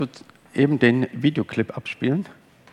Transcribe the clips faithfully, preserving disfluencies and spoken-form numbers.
Eben den Videoclip abspielen.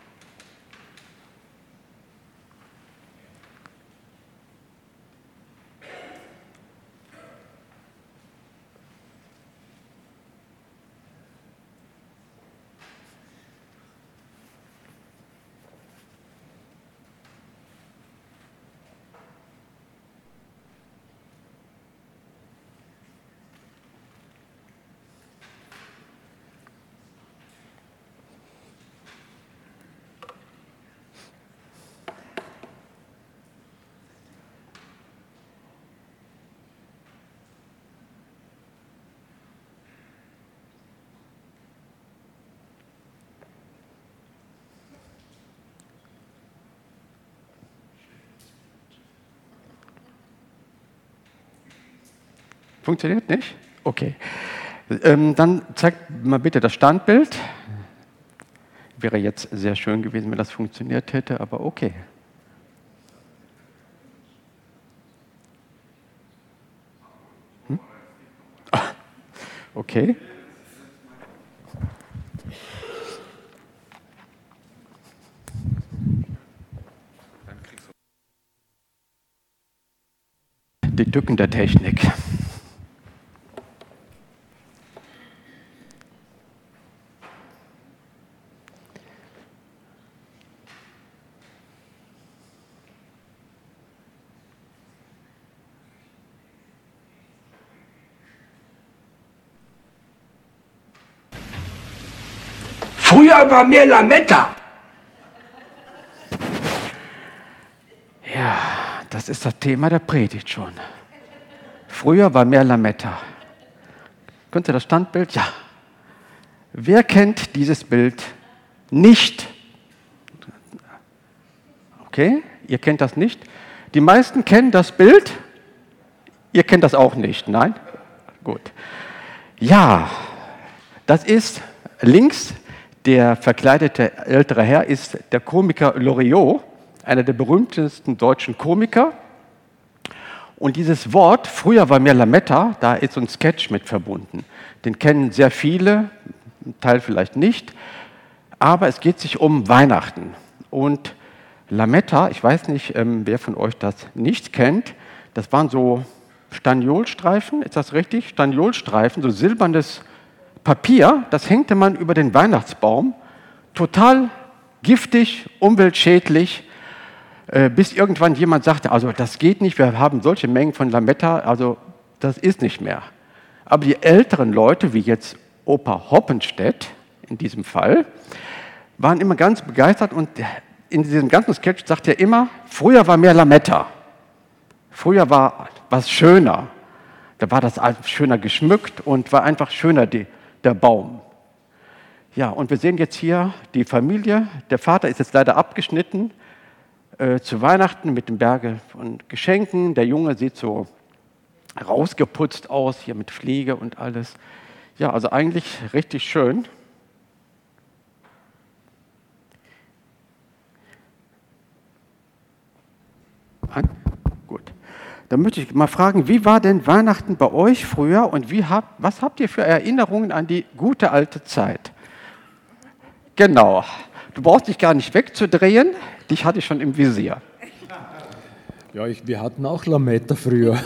Funktioniert nicht? Okay. Ähm, dann zeigt mal bitte das Standbild. Wäre jetzt sehr schön gewesen, wenn das funktioniert hätte, aber okay. Hm? Ah, okay. Die Tücken der Technik. Früher war mehr Lametta. Ja, das ist das Thema der Predigt schon. Früher war mehr Lametta. Könnt ihr das Standbild? Ja. Wer kennt dieses Bild nicht? Okay, ihr kennt das nicht. Die meisten kennen das Bild. Ihr kennt das auch nicht, nein? Gut. Ja, das ist links. Der verkleidete ältere Herr ist der Komiker Loriot, einer der berühmtesten deutschen Komiker. Und dieses Wort, früher war mehr Lametta, da ist so ein Sketch mit verbunden. Den kennen sehr viele, ein Teil vielleicht nicht, aber es geht sich um Weihnachten. Und Lametta, ich weiß nicht, wer von euch das nicht kennt, das waren so Staniolstreifen, ist das richtig? Staniolstreifen, so silbernes Papier, das hängte man über den Weihnachtsbaum, total giftig, umweltschädlich, äh, bis irgendwann jemand sagte, also das geht nicht, wir haben solche Mengen von Lametta, also das ist nicht mehr. Aber die älteren Leute, wie jetzt Opa Hoppenstedt in diesem Fall, waren immer ganz begeistert und in diesem ganzen Sketch sagt er immer, früher war mehr Lametta, früher war was schöner, da war das schöner geschmückt und war einfach schöner die der Baum. Ja, und wir sehen jetzt hier die Familie. Der Vater ist jetzt leider abgeschnitten äh, zu Weihnachten mit dem Berge von Geschenken. Der Junge sieht so rausgeputzt aus, hier mit Pflege und alles. Ja, also eigentlich richtig schön. An? Gut. Dann möchte ich mal fragen, wie war denn Weihnachten bei euch früher und wie habt, was habt ihr für Erinnerungen an die gute alte Zeit? Genau, du brauchst dich gar nicht wegzudrehen, dich hatte ich schon im Visier. Ja, ich, wir hatten auch Lametta früher.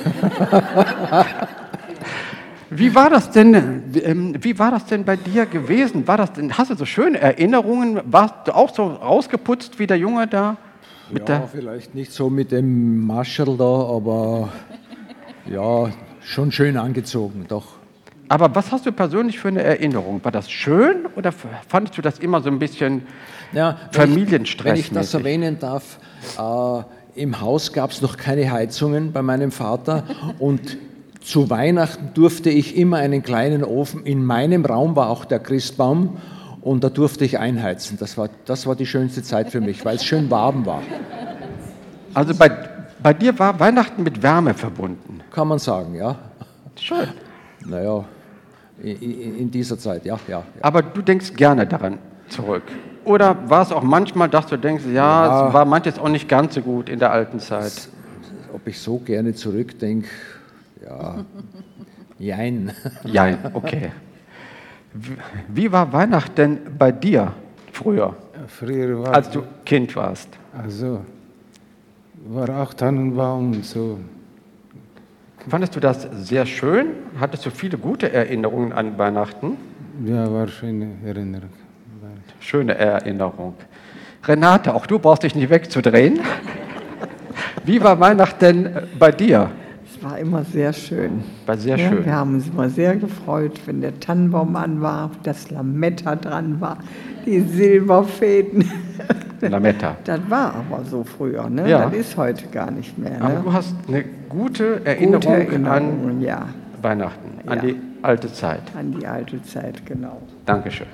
Wie war das denn, wie war das denn bei dir gewesen? War das denn, hast du so schöne Erinnerungen? Warst du auch so rausgeputzt wie der Junge da? Mit ja, vielleicht nicht so mit dem Mascherl da, aber ja, schon schön angezogen, doch. Aber was hast du persönlich für eine Erinnerung? War das schön oder fandest du das immer so ein bisschen ja, Familienstress? Wenn ich, wenn ich das erwähnen darf, äh, im Haus gab es noch keine Heizungen bei meinem Vater und zu Weihnachten durfte ich immer einen kleinen Ofen, in meinem Raum war auch der Christbaum, und da durfte ich einheizen. Das war, das war die schönste Zeit für mich, weil es schön warm war. Also bei, bei dir war Weihnachten mit Wärme verbunden? Kann man sagen, ja. Schön. Naja, in, in dieser Zeit, ja, ja, ja. Aber du denkst gerne daran zurück? Oder war es auch manchmal, dass du denkst, ja, ja, es war manches auch nicht ganz so gut in der alten Zeit? Ob ich so gerne zurückdenke, ja, jein. Jein, okay. Wie war Weihnachten denn bei dir früher, Früher war, als du Kind warst? also, war auch Tannenbaum und so. Fandest du das sehr schön? Hattest du viele gute Erinnerungen an Weihnachten? Ja, war schöne Erinnerung. Schöne Erinnerung. Renate, auch du brauchst dich nicht wegzudrehen. Wie war Weihnachten bei dir? Es war immer sehr schön. War sehr Ja, schön. wir haben uns immer sehr gefreut, wenn der Tannenbaum an war, das Lametta dran war, die Silberfäden. Lametta. Das war aber so früher, ne? Ja. Das ist heute gar nicht mehr. Aber Ne? du hast eine gute Erinnerung, Gute Erinnerungen, an ja, Weihnachten, an Ja. die alte Zeit. an die alte Zeit, genau. Dankeschön.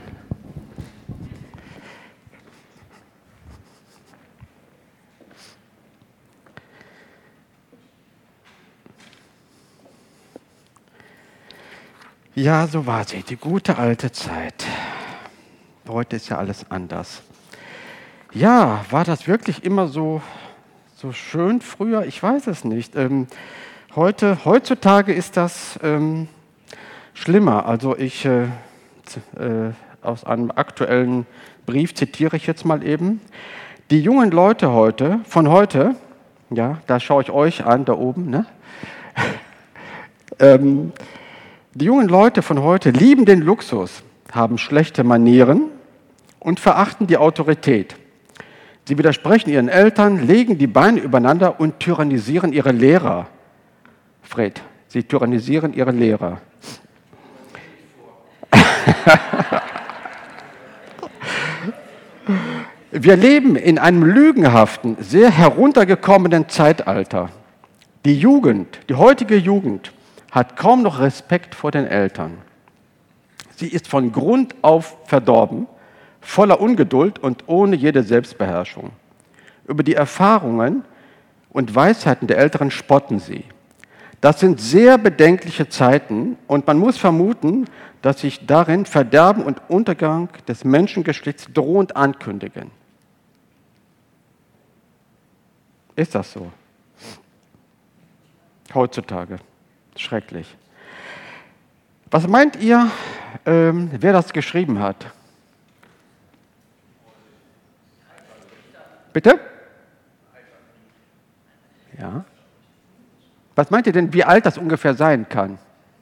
Ja, so war sie, die gute alte Zeit. Heute ist ja alles anders. Ja, war das wirklich immer so, so schön früher? Ich weiß es nicht. Ähm, heute, heutzutage ist das ähm, schlimmer. Also ich, äh, z- äh, aus einem aktuellen Brief zitiere ich jetzt mal eben. Die jungen Leute heute, von heute, ja, da schaue ich euch an, da oben, ne? ähm, die jungen Leute von heute lieben den Luxus, haben schlechte Manieren und verachten die Autorität. Sie widersprechen ihren Eltern, legen die Beine übereinander und tyrannisieren ihre Lehrer. Fred, sie tyrannisieren ihre Lehrer. Wir leben in einem lügenhaften, sehr heruntergekommenen Zeitalter. Die Jugend, die heutige Jugend, hat kaum noch Respekt vor den Eltern. Sie ist von Grund auf verdorben, voller Ungeduld und ohne jede Selbstbeherrschung. Über die Erfahrungen und Weisheiten der Älteren spotten sie. Das sind sehr bedenkliche Zeiten und man muss vermuten, dass sich darin Verderben und Untergang des Menschengeschlechts drohend ankündigen. Ist das so? Heutzutage. Schrecklich. Was meint ihr, ähm, wer das geschrieben hat? Bitte? Ja. Was meint ihr denn, wie alt das ungefähr sein kann?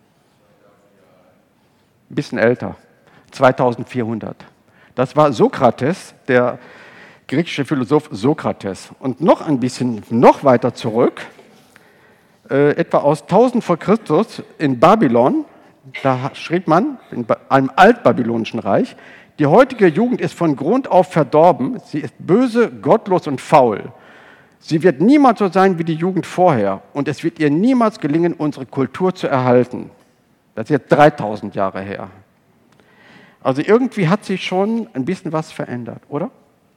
Ein bisschen älter. zweitausendvierhundert. Das war Sokrates, der griechische Philosoph Sokrates. Und noch ein bisschen, noch weiter zurück, äh, etwa aus tausend vor Christus in Babylon, da schrieb man, in einem altbabylonischen Reich, die heutige Jugend ist von Grund auf verdorben, sie ist böse, gottlos und faul. Sie wird niemals so sein wie die Jugend vorher und es wird ihr niemals gelingen, unsere Kultur zu erhalten. Das ist jetzt dreitausend Jahre her. Also irgendwie hat sich schon ein bisschen was verändert, oder?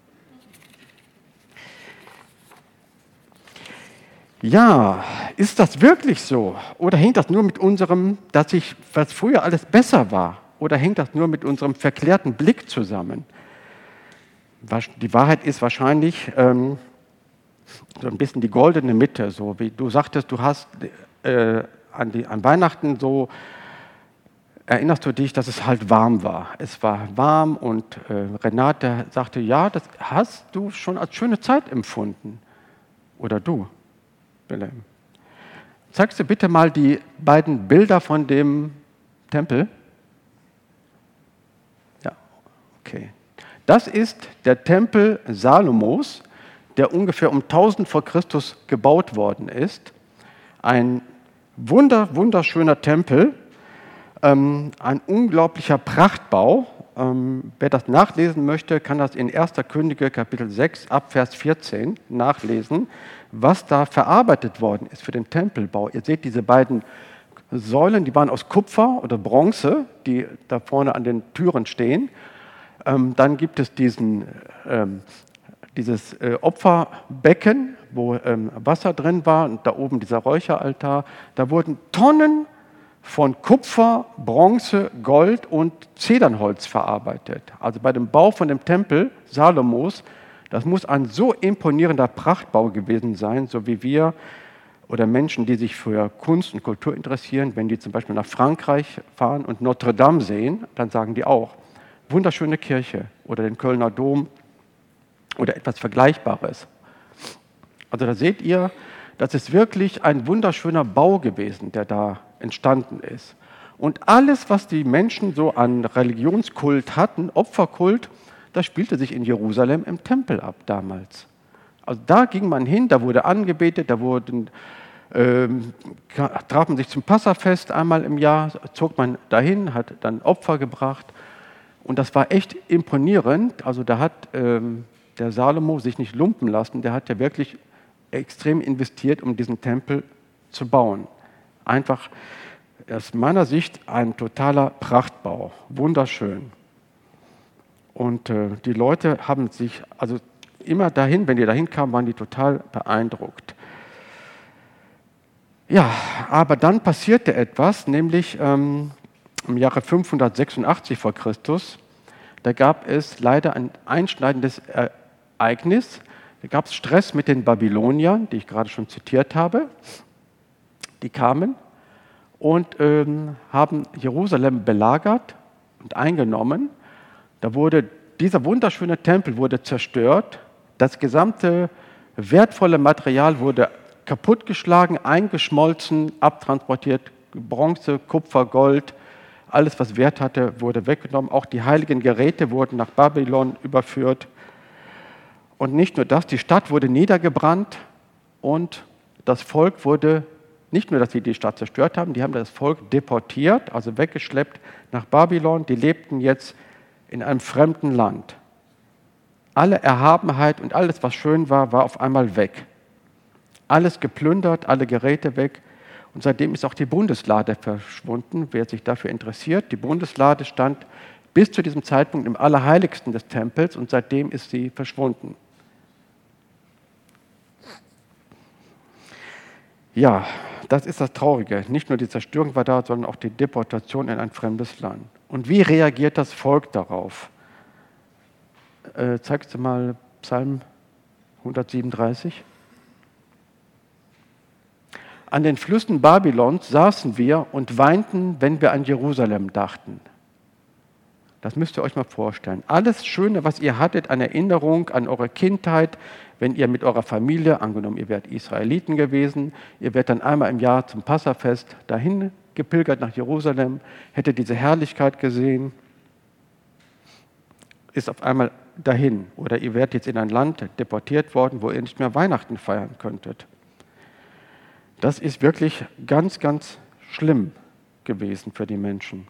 Ja, ist das wirklich so? Oder hängt das nur mit unserem, dass ich, was früher alles besser war? Oder hängt das nur mit unserem verklärten Blick zusammen? Die Wahrheit ist wahrscheinlich ähm, so ein bisschen die goldene Mitte. So wie du sagtest, du hast äh, an, die, an Weihnachten so, erinnerst du dich, dass es halt warm war. Es war warm und äh, Renate sagte, ja, das hast du schon als schöne Zeit empfunden. Oder du? Wilhelm. Zeigst du bitte mal die beiden Bilder von dem Tempel? Ja, okay. Das ist der Tempel Salomos, der ungefähr um tausend vor Christus gebaut worden ist. Ein wunder, wunderschöner Tempel, ähm, ein unglaublicher Prachtbau. Ähm, wer das nachlesen möchte, kann das in erster Könige Kapitel sechs ab Vers vierzehn nachlesen, was da verarbeitet worden ist für den Tempelbau. Ihr seht diese beiden Säulen, die waren aus Kupfer oder Bronze, die da vorne an den Türen stehen. Ähm, dann gibt es diesen, ähm, dieses äh, Opferbecken, wo ähm, Wasser drin war, und da oben dieser Räucheraltar. Da wurden Tonnen von Kupfer, Bronze, Gold und Zedernholz verarbeitet. Also bei dem Bau von dem Tempel Salomos, das muss ein so imponierender Prachtbau gewesen sein, so wie wir oder Menschen, die sich für Kunst und Kultur interessieren, wenn die zum Beispiel nach Frankreich fahren und Notre Dame sehen, dann sagen die auch, wunderschöne Kirche oder den Kölner Dom oder etwas Vergleichbares. Also da seht ihr, das ist wirklich ein wunderschöner Bau gewesen, der da entstanden ist. Und alles, was die Menschen so an Religionskult hatten, Opferkult, das spielte sich in Jerusalem im Tempel ab damals. Also da ging man hin, da wurde angebetet, da wurden, ähm, traf man sich zum Passafest einmal im Jahr, zog man dahin, hat dann Opfer gebracht. Und das war echt imponierend. Also da hat ähm, der Salomo sich nicht lumpen lassen, der hat ja wirklich extrem investiert, um diesen Tempel zu bauen. Einfach aus meiner Sicht ein totaler Prachtbau, wunderschön. Und äh, die Leute haben sich, also immer dahin, wenn die dahin kamen, waren die total beeindruckt. Ja, aber dann passierte etwas, nämlich ähm, im Jahre fünfhundertsechsundachtzig vor Christus, da gab es leider ein einschneidendes Ereignis. Da gab es Stress mit den Babyloniern, die ich gerade schon zitiert habe. Die kamen und ähm, haben Jerusalem belagert und eingenommen. Da wurde dieser wunderschöne Tempel wurde zerstört. Das gesamte wertvolle Material wurde kaputtgeschlagen, eingeschmolzen, abtransportiert. Bronze, Kupfer, Gold, alles, was Wert hatte, wurde weggenommen. Auch die heiligen Geräte wurden nach Babylon überführt. Und nicht nur das, die Stadt wurde niedergebrannt und das Volk wurde, nicht nur, dass sie die Stadt zerstört haben, die haben das Volk deportiert, also weggeschleppt nach Babylon. Die lebten jetzt in einem fremden Land. Alle Erhabenheit und alles, was schön war, war auf einmal weg. Alles geplündert, alle Geräte weg. Und seitdem ist auch die Bundeslade verschwunden. Wer sich dafür interessiert, die Bundeslade stand bis zu diesem Zeitpunkt im Allerheiligsten des Tempels und seitdem ist sie verschwunden. Ja, das ist das Traurige. Nicht nur die Zerstörung war da, sondern auch die Deportation in ein fremdes Land. Und wie reagiert das Volk darauf? Äh, zeigst du mal Psalm hundertsiebenunddreißig? An den Flüssen Babylons saßen wir und weinten, wenn wir an Jerusalem dachten. Das müsst ihr euch mal vorstellen. Alles Schöne, was ihr hattet an Erinnerung an eure Kindheit, wenn ihr mit eurer Familie, angenommen ihr wärt Israeliten gewesen, ihr wärt dann einmal im Jahr zum Passafest dahin gepilgert nach Jerusalem, hättet diese Herrlichkeit gesehen, ist auf einmal dahin. Oder ihr wärt jetzt in ein Land deportiert worden, wo ihr nicht mehr Weihnachten feiern könntet. Das ist wirklich ganz, ganz schlimm gewesen für die Menschen.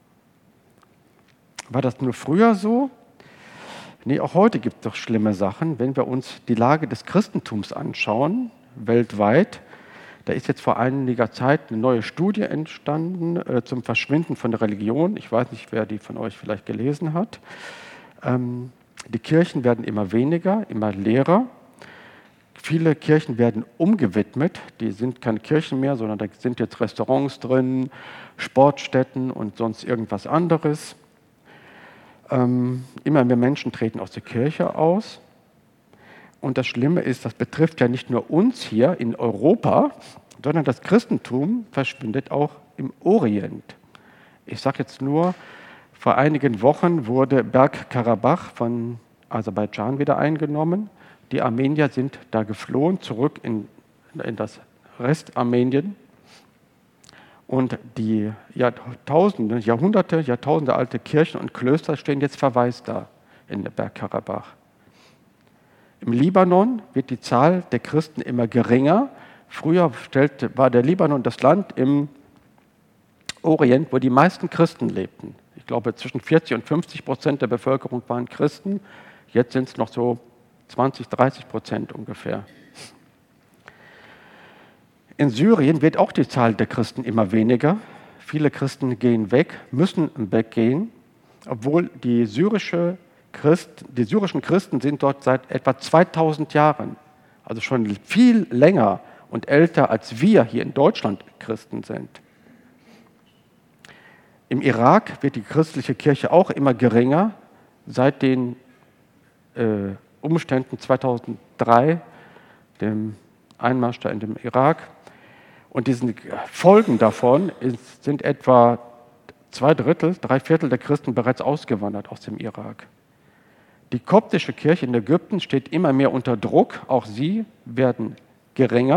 War das nur früher so? Nee, auch heute gibt es doch schlimme Sachen. Wenn wir uns die Lage des Christentums anschauen, weltweit, da ist jetzt vor einiger Zeit eine neue Studie entstanden äh, zum Verschwinden von der Religion. Ich weiß nicht, wer die von euch vielleicht gelesen hat. Ähm, die Kirchen werden immer weniger, immer leerer. Viele Kirchen werden umgewidmet. Die sind keine Kirchen mehr, sondern da sind jetzt Restaurants drin, Sportstätten und sonst irgendwas anderes. Ähm, immer mehr Menschen treten aus der Kirche aus. Und das Schlimme ist, das betrifft ja nicht nur uns hier in Europa, sondern das Christentum verschwindet auch im Orient. Ich sage jetzt nur, vor einigen Wochen wurde Bergkarabach von Aserbaidschan wieder eingenommen. Die Armenier sind da geflohen, zurück in, in das Restarmenien. Und die Jahrtausende, Jahrhunderte, Jahrtausende alte Kirchen und Klöster stehen jetzt verwaist da in Bergkarabach. Im Libanon wird die Zahl der Christen immer geringer. Früher stellte, war der Libanon das Land im Orient, wo die meisten Christen lebten. Ich glaube, zwischen vierzig und fünfzig Prozent der Bevölkerung waren Christen. Jetzt sind es noch so zwanzig, dreißig Prozent ungefähr. In Syrien wird auch die Zahl der Christen immer weniger. Viele Christen gehen weg, müssen weggehen, obwohl die, syrische Christ, die syrischen Christen sind dort seit etwa zweitausend Jahren, also schon viel länger und älter, als wir hier in Deutschland Christen sind. Im Irak wird die christliche Kirche auch immer geringer. Seit den äh, Umständen zweitausenddrei, dem Einmarsch da in dem Irak, Und diese Folgen davon ist, sind etwa zwei Drittel, drei Viertel der Christen bereits ausgewandert aus dem Irak. Die koptische Kirche in Ägypten steht immer mehr unter Druck. Auch sie werden geringer.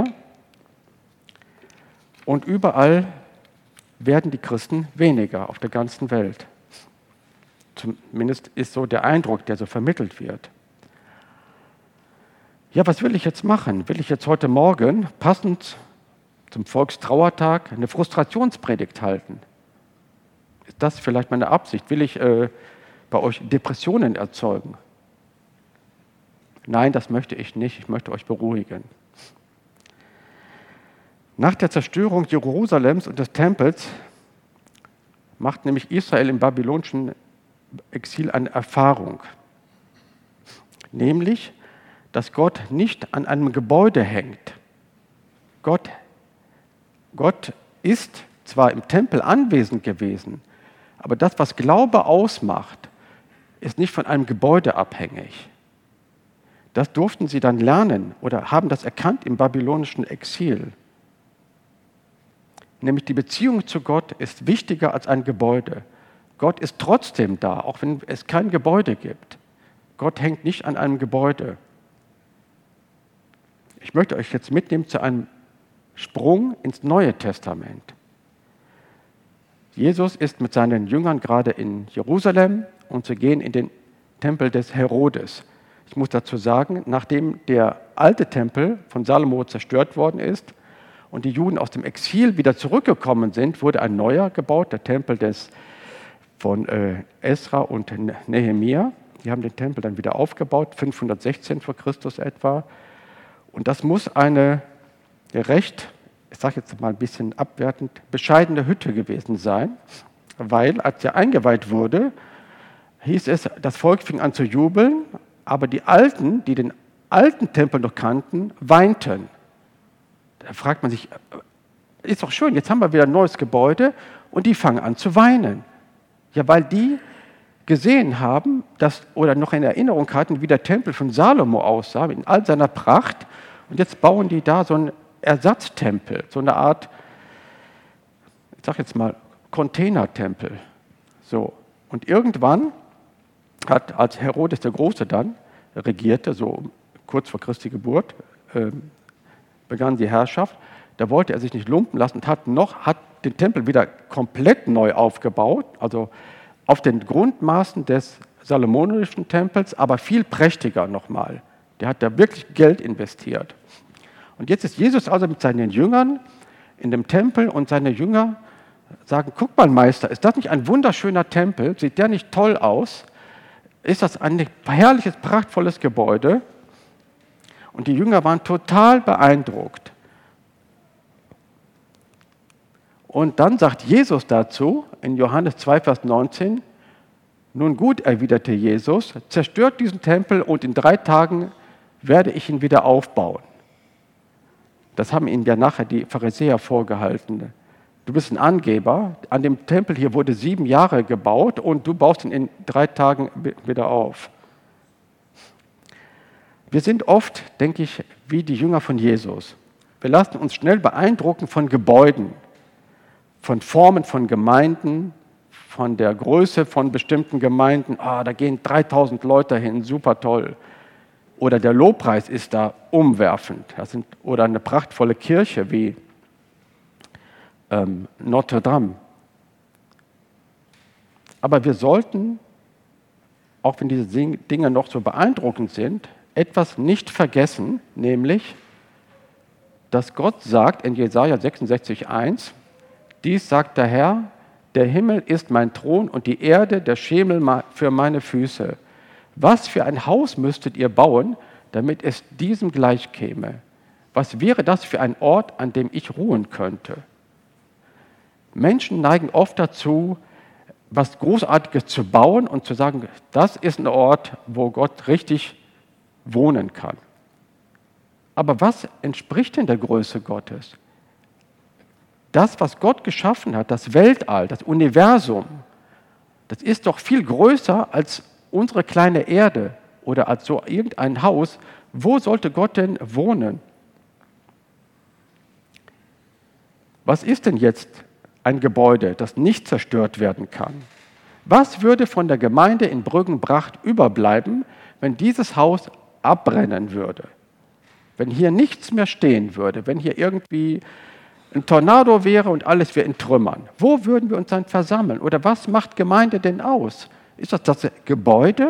Und überall werden die Christen weniger auf der ganzen Welt. Zumindest ist so der Eindruck, der so vermittelt wird. Ja, was will ich jetzt machen? Will ich jetzt heute Morgen, passend zum Volkstrauertag, eine Frustrationspredigt halten? Ist das vielleicht meine Absicht? Will ich äh, bei euch Depressionen erzeugen? Nein, das möchte ich nicht. Ich möchte euch beruhigen. Nach der Zerstörung Jerusalems und des Tempels macht nämlich Israel im babylonischen Exil eine Erfahrung. Nämlich, dass Gott nicht an einem Gebäude hängt. Gott, Gott ist zwar im Tempel anwesend gewesen, aber das, was Glaube ausmacht, ist nicht von einem Gebäude abhängig. Das durften sie dann lernen oder haben das erkannt im babylonischen Exil. Nämlich die Beziehung zu Gott ist wichtiger als ein Gebäude. Gott ist trotzdem da, auch wenn es kein Gebäude gibt. Gott hängt nicht an einem Gebäude. Ich möchte euch jetzt mitnehmen zu einem Sprung ins Neue Testament. Jesus ist mit seinen Jüngern gerade in Jerusalem und sie gehen in den Tempel des Herodes. Ich muss dazu sagen, nachdem der alte Tempel von Salomo zerstört worden ist und die Juden aus dem Exil wieder zurückgekommen sind, wurde ein neuer gebaut, der Tempel des, von äh, Esra und Nehemia. Die haben den Tempel dann wieder aufgebaut, fünfhundertsechzehn vor Christus etwa. Und das muss eine recht, ich sage jetzt mal ein bisschen abwertend, bescheidene Hütte gewesen sein, weil als er eingeweiht wurde, hieß es, das Volk fing an zu jubeln, aber die Alten, die den alten Tempel noch kannten, weinten. Da fragt man sich, ist doch schön, jetzt haben wir wieder ein neues Gebäude und die fangen an zu weinen. Ja, weil die gesehen haben, dass, oder noch in Erinnerung hatten, wie der Tempel von Salomo aussah, in all seiner Pracht. Und jetzt bauen die da so einen Ersatztempel, so eine Art, ich sage jetzt mal, Containertempel. So. Und irgendwann hat, als Herodes der Große dann regierte, so kurz vor Christi Geburt, äh, begann die Herrschaft, da wollte er sich nicht lumpen lassen und hat noch, hat den Tempel wieder komplett neu aufgebaut, also auf den Grundmaßen des salomonischen Tempels, aber viel prächtiger nochmal. Der hat da wirklich Geld investiert. Und jetzt ist Jesus also mit seinen Jüngern in dem Tempel und seine Jünger sagen, guck mal Meister, ist das nicht ein wunderschöner Tempel? Sieht der nicht toll aus? Ist das ein herrliches, prachtvolles Gebäude? Und die Jünger waren total beeindruckt. Und dann sagt Jesus dazu, in Johannes zwei, Vers neunzehn, nun gut, erwiderte Jesus, zerstört diesen Tempel und in drei Tagen werde ich ihn wieder aufbauen. Das haben ihnen ja nachher die Pharisäer vorgehalten. Du bist ein Angeber, an dem Tempel hier wurde sieben Jahre gebaut und du baust ihn in drei Tagen wieder auf. Wir sind oft, denke ich, wie die Jünger von Jesus. Wir lassen uns schnell beeindrucken von Gebäuden, von Formen von Gemeinden, von der Größe von bestimmten Gemeinden. Ah, da gehen dreitausend Leute hin, super toll. Oder der Lobpreis ist da umwerfend. Das sind, oder eine prachtvolle Kirche wie ähm, Notre Dame. Aber wir sollten, auch wenn diese Dinge noch so beeindruckend sind, etwas nicht vergessen, nämlich, dass Gott sagt in Jesaja sechsundsechzig, eins, dies sagt der Herr, der Himmel ist mein Thron und die Erde der Schemel für meine Füße. Was für ein Haus müsstet ihr bauen, damit es diesem gleichkäme? Was wäre das für ein Ort, an dem ich ruhen könnte? Menschen neigen oft dazu, was Großartiges zu bauen und zu sagen, das ist ein Ort, wo Gott richtig wohnen kann. Aber was entspricht denn der Größe Gottes? Das, was Gott geschaffen hat, das Weltall, das Universum, das ist doch viel größer als unsere kleine Erde oder als so irgendein Haus. Wo sollte Gott denn wohnen? Was ist denn jetzt ein Gebäude, das nicht zerstört werden kann? Was würde von der Gemeinde in Brüggenbracht überbleiben, wenn dieses Haus abbrennen würde? Wenn hier nichts mehr stehen würde, wenn hier irgendwie ein Tornado wäre und alles wäre in Trümmern, wo würden wir uns dann versammeln? Oder was macht Gemeinde denn aus? Ist das das Gebäude?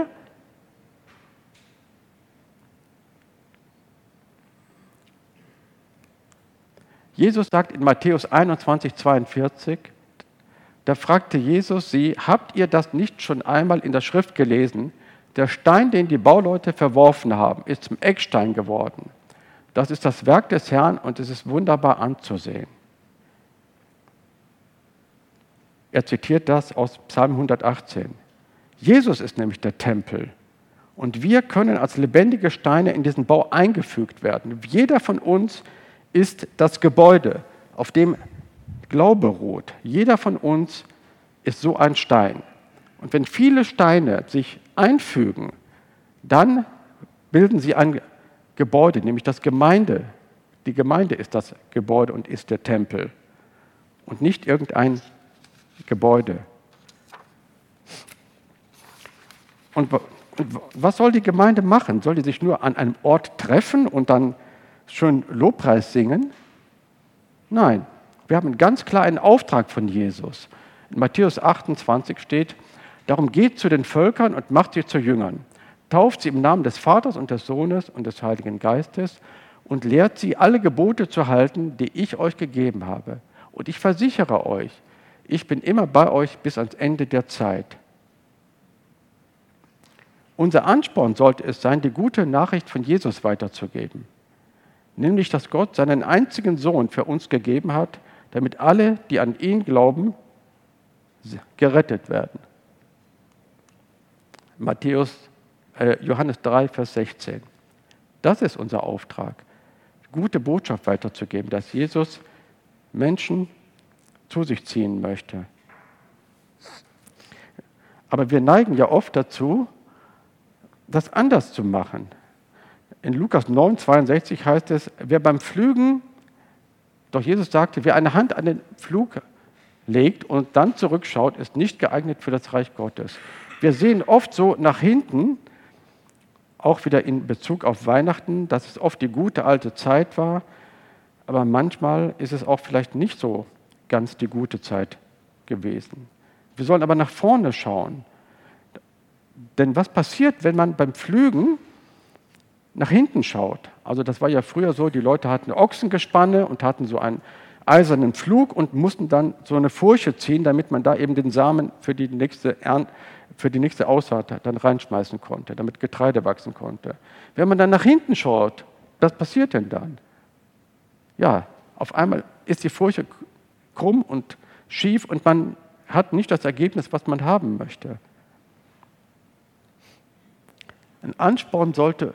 Jesus sagt in Matthäus einundzwanzig, zweiundvierzig, da fragte Jesus sie, habt ihr das nicht schon einmal in der Schrift gelesen? Der Stein, den die Bauleute verworfen haben, ist zum Eckstein geworden. Das ist das Werk des Herrn und es ist wunderbar anzusehen. Er zitiert das aus Psalm hundertachtzehn. Jesus ist nämlich der Tempel und wir können als lebendige Steine in diesen Bau eingefügt werden. Jeder von uns ist das Gebäude, auf dem Glaube ruht. Jeder von uns ist so ein Stein. Und wenn viele Steine sich einfügen, dann bilden sie ein Gebäude, nämlich das Gemeinde. Die Gemeinde ist das Gebäude und ist der Tempel und nicht irgendein Gebäude. Und was soll die Gemeinde machen? Soll die sich nur an einem Ort treffen und dann schön Lobpreis singen? Nein, wir haben ganz klar einen Auftrag von Jesus. In Matthäus achtundzwanzig steht, darum geht zu den Völkern und macht sie zu Jüngern. Tauft sie im Namen des Vaters und des Sohnes und des Heiligen Geistes und lehrt sie, alle Gebote zu halten, die ich euch gegeben habe. Und ich versichere euch, ich bin immer bei euch bis ans Ende der Zeit. Unser Ansporn sollte es sein, die gute Nachricht von Jesus weiterzugeben. Nämlich, dass Gott seinen einzigen Sohn für uns gegeben hat, damit alle, die an ihn glauben, gerettet werden. Matthäus, äh, Johannes drei, Vers sechzehn. Das ist unser Auftrag, gute Botschaft weiterzugeben, dass Jesus Menschen zu sich ziehen möchte. Aber wir neigen ja oft dazu, das anders zu machen. In Lukas neun, zweiundsechzig heißt es, wer beim Pflügen, doch Jesus sagte, wer eine Hand an den Pflug legt und dann zurückschaut, ist nicht geeignet für das Reich Gottes. Wir sehen oft so nach hinten, auch wieder in Bezug auf Weihnachten, dass es oft die gute alte Zeit war, aber manchmal ist es auch vielleicht nicht so ganz die gute Zeit gewesen. Wir sollen aber nach vorne schauen. Denn was passiert, wenn man beim Pflügen nach hinten schaut? Also das war ja früher so, die Leute hatten Ochsengespanne und hatten so einen eisernen Pflug und mussten dann so eine Furche ziehen, damit man da eben den Samen für die nächste Ernte, für die nächste Aussaat dann reinschmeißen konnte, damit Getreide wachsen konnte. Wenn man dann nach hinten schaut, was passiert denn dann? Ja, auf einmal ist die Furche krumm und schief und man hat nicht das Ergebnis, was man haben möchte. Ein Ansporn sollte,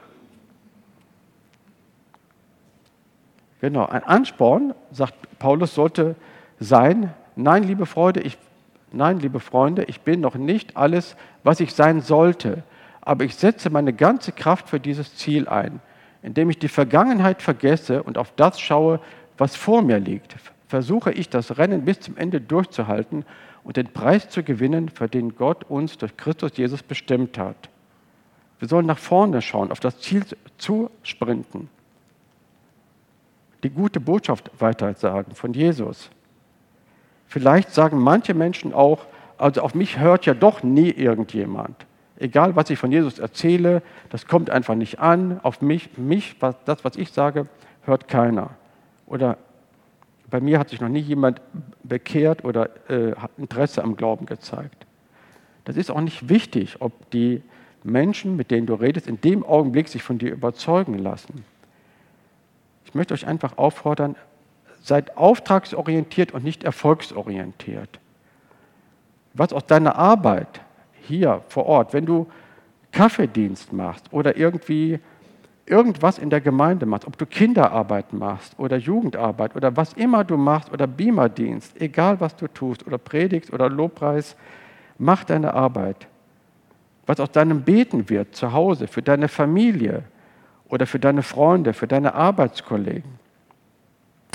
genau, ein Ansporn, sagt Paulus, sollte sein, nein, liebe Freunde, ich, nein, liebe Freunde, ich bin noch nicht alles, was ich sein sollte, aber ich setze meine ganze Kraft für dieses Ziel ein, indem ich die Vergangenheit vergesse und auf das schaue, was vor mir liegt. Versuche ich, das Rennen bis zum Ende durchzuhalten und den Preis zu gewinnen, für den Gott uns durch Christus Jesus bestimmt hat. Wir sollen nach vorne schauen, auf das Ziel zusprinten. Die gute Botschaft weitersagen von Jesus. Vielleicht sagen manche Menschen auch, also auf mich hört ja doch nie irgendjemand. Egal, was ich von Jesus erzähle, das kommt einfach nicht an. Auf mich, mich was, das, was ich sage, hört keiner. Oder bei mir hat sich noch nie jemand bekehrt oder äh, hat Interesse am Glauben gezeigt. Das ist auch nicht wichtig, ob die Menschen, mit denen du redest, in dem Augenblick sich von dir überzeugen lassen. Ich möchte euch einfach auffordern, seid auftragsorientiert und nicht erfolgsorientiert. Was aus deiner Arbeit hier vor Ort, wenn du Kaffeedienst machst oder irgendwie irgendwas in der Gemeinde machst, ob du Kinderarbeit machst oder Jugendarbeit oder was immer du machst oder Beamerdienst, egal was du tust oder predigst oder Lobpreis, mach deine Arbeit. Was aus deinem Beten wird zu Hause, für deine Familie oder für deine Freunde, für deine Arbeitskollegen.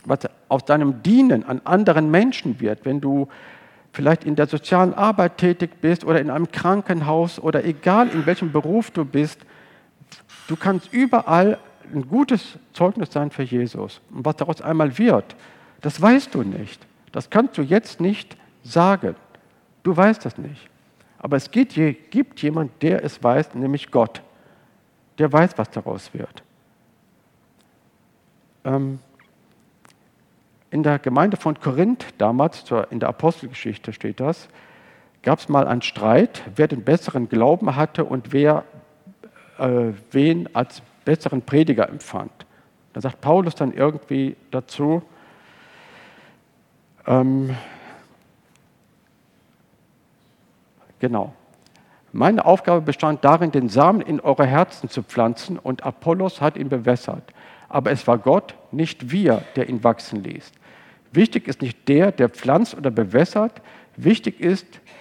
was aus deinem Dienen an anderen Menschen wird, wenn du vielleicht in der sozialen Arbeit tätig bist oder in einem Krankenhaus oder egal in welchem Beruf du bist, du kannst überall ein gutes Zeugnis sein für Jesus. Und was daraus einmal wird, das weißt du nicht. Das kannst du jetzt nicht sagen. Du weißt das nicht. Aber es gibt jemanden, der es weiß, nämlich Gott. Der weiß, was daraus wird. Ähm, in der Gemeinde von Korinth, damals in der Apostelgeschichte steht das, gab es mal einen Streit, wer den besseren Glauben hatte und wer äh, wen als besseren Prediger empfand. Da sagt Paulus dann irgendwie dazu, ähm, genau, meine Aufgabe bestand darin, den Samen in eure Herzen zu pflanzen und Apollos hat ihn bewässert. Aber es war Gott, nicht wir, der ihn wachsen ließ. Wichtig ist nicht der, der pflanzt oder bewässert, wichtig ist,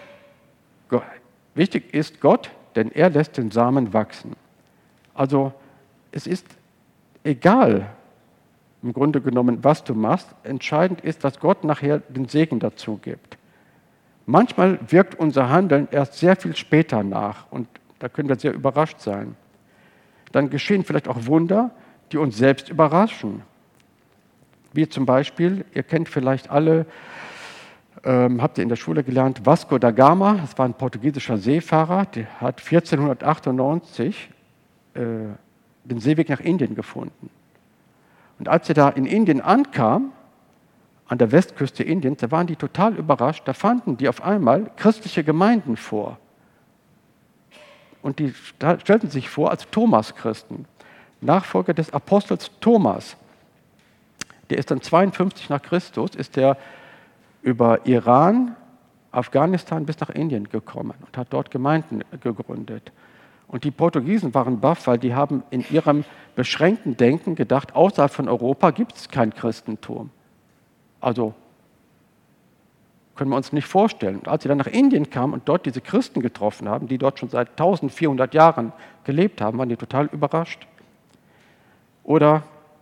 wichtig ist Gott, denn er lässt den Samen wachsen. Also es ist egal, im Grunde genommen, was du machst. Entscheidend ist, dass Gott nachher den Segen dazu gibt. Manchmal wirkt unser Handeln erst sehr viel später nach und da können wir sehr überrascht sein. Dann geschehen vielleicht auch Wunder, die uns selbst überraschen. Wie zum Beispiel, ihr kennt vielleicht alle, ähm, habt ihr in der Schule gelernt, Vasco da Gama, das war ein portugiesischer Seefahrer, der hat vierzehnhundertachtundneunzig äh, den Seeweg nach Indien gefunden. Und als er da in Indien ankam, an der Westküste Indiens, da waren die total überrascht, da fanden die auf einmal christliche Gemeinden vor. Und die stellten sich vor als Thomas-Christen, Nachfolger des Apostels Thomas. Der ist dann zweiundfünfzig nach Christus, ist der über Iran, Afghanistan bis nach Indien gekommen und hat dort Gemeinden gegründet. Und die Portugiesen waren baff, weil die haben in ihrem beschränkten Denken gedacht, außerhalb von Europa gibt es kein Christentum. Also können wir uns nicht vorstellen. Und als sie dann nach Indien kamen und dort diese Christen getroffen haben, die dort schon seit eintausendvierhundert Jahren gelebt haben, waren die total überrascht. Oder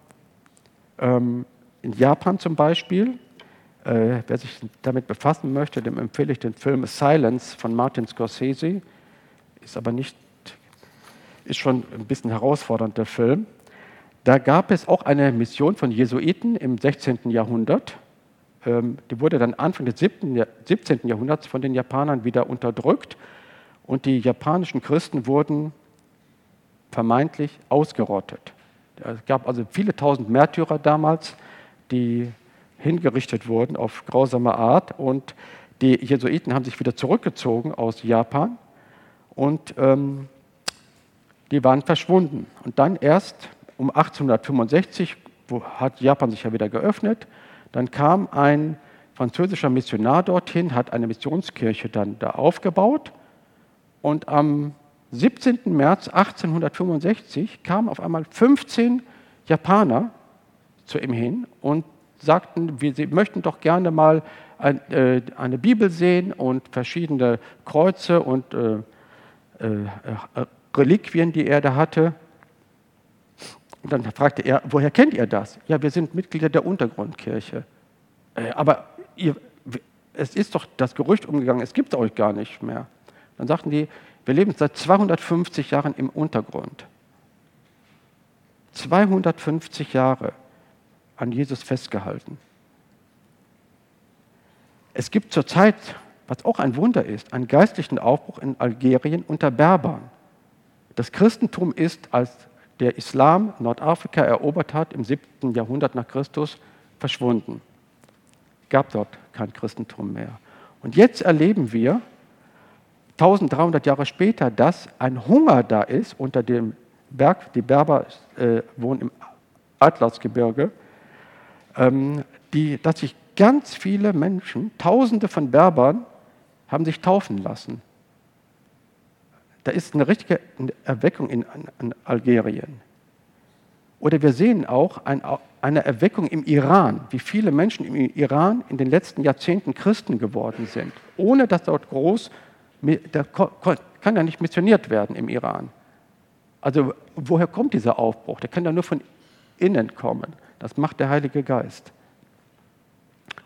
ähm, in Japan zum Beispiel, äh, wer sich damit befassen möchte, dem empfehle ich den Film Silence von Martin Scorsese. Ist aber nicht, ist schon ein bisschen herausfordernd, der Film. Da gab es auch eine Mission von Jesuiten im sechzehnten Jahrhundert. Ähm, die wurde dann Anfang des siebzehnten Jahrhunderts von den Japanern wieder unterdrückt und die japanischen Christen wurden vermeintlich ausgerottet. Es gab also viele tausend Märtyrer damals, die hingerichtet wurden auf grausame Art und die Jesuiten haben sich wieder zurückgezogen aus Japan und ähm, die waren verschwunden. Und dann erst um achtzehnhundertfünfundsechzig wo, hat Japan sich ja wieder geöffnet. Dann kam ein französischer Missionar dorthin, hat eine Missionskirche dann da aufgebaut und am siebzehnten März achtzehnhundertfünfundsechzig kamen auf einmal fünfzehn Japaner zu ihm hin und sagten, wir, sie möchten doch gerne mal ein, äh, eine Bibel sehen und verschiedene Kreuze und äh, äh, Reliquien, die er da hatte. Und dann fragte er, woher kennt ihr das? Ja, wir sind Mitglieder der Untergrundkirche. Äh, aber ihr, es ist doch das Gerücht umgegangen, es gibt es euch gar nicht mehr. Dann sagten die, wir leben seit zweihundertfünfzig Jahren im Untergrund. zweihundertfünfzig Jahre an Jesus festgehalten. Es gibt zurzeit, was auch ein Wunder ist, einen geistlichen Aufbruch in Algerien unter Berbern. Das Christentum ist, als der Islam Nordafrika erobert hat, im siebten Jahrhundert nach Christus, verschwunden. Es gab dort kein Christentum mehr. Und jetzt erleben wir, eintausenddreihundert Jahre später, dass ein Hunger da ist unter dem Berg, die Berber äh, wohnen im Atlasgebirge, ähm, die, dass sich ganz viele Menschen, Tausende von Berbern, haben sich taufen lassen. Da ist eine richtige Erweckung in, in Algerien. Oder wir sehen auch ein, eine Erweckung im Iran, wie viele Menschen im Iran in den letzten Jahrzehnten Christen geworden sind, ohne dass dort groß, da kann ja nicht missioniert werden im Iran. Also woher kommt dieser Aufbruch? Der kann ja nur von innen kommen. Das macht der Heilige Geist.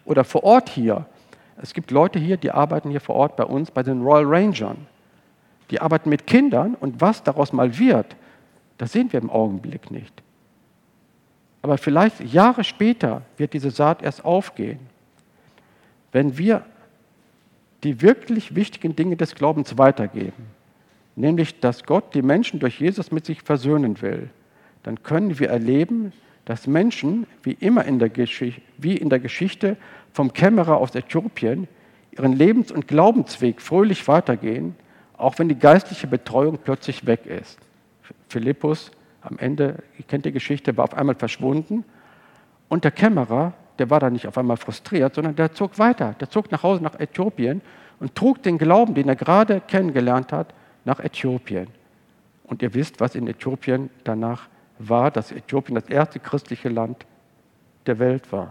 Oder vor Ort hier. Es gibt Leute hier, die arbeiten hier vor Ort bei uns, bei den Royal Rangern. Die arbeiten mit Kindern und was daraus mal wird, das sehen wir im Augenblick nicht. Aber vielleicht Jahre später wird diese Saat erst aufgehen. Wenn wir die wirklich wichtigen Dinge des Glaubens weitergeben, nämlich, dass Gott die Menschen durch Jesus mit sich versöhnen will, dann können wir erleben, dass Menschen, wie immer in der, Gesch- wie in der Geschichte vom Kämmerer aus Äthiopien, ihren Lebens- und Glaubensweg fröhlich weitergehen, auch wenn die geistliche Betreuung plötzlich weg ist. Philippus, am Ende, ihr kennt die Geschichte, war auf einmal verschwunden und der Kämmerer, der war dann nicht auf einmal frustriert, sondern der zog weiter, der zog nach Hause nach Äthiopien und trug den Glauben, den er gerade kennengelernt hat, nach Äthiopien. Und ihr wisst, was in Äthiopien danach war, dass Äthiopien das erste christliche Land der Welt war.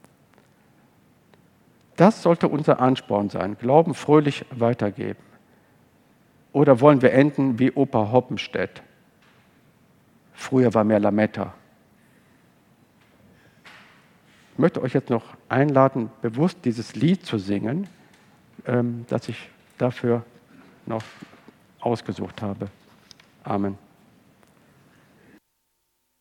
Das sollte unser Ansporn sein, Glauben fröhlich weitergeben. Oder wollen wir enden wie Opa Hoppenstedt? Früher war mehr Lametta. Ich möchte euch jetzt noch einladen, bewusst dieses Lied zu singen, das ich dafür noch ausgesucht habe. Amen.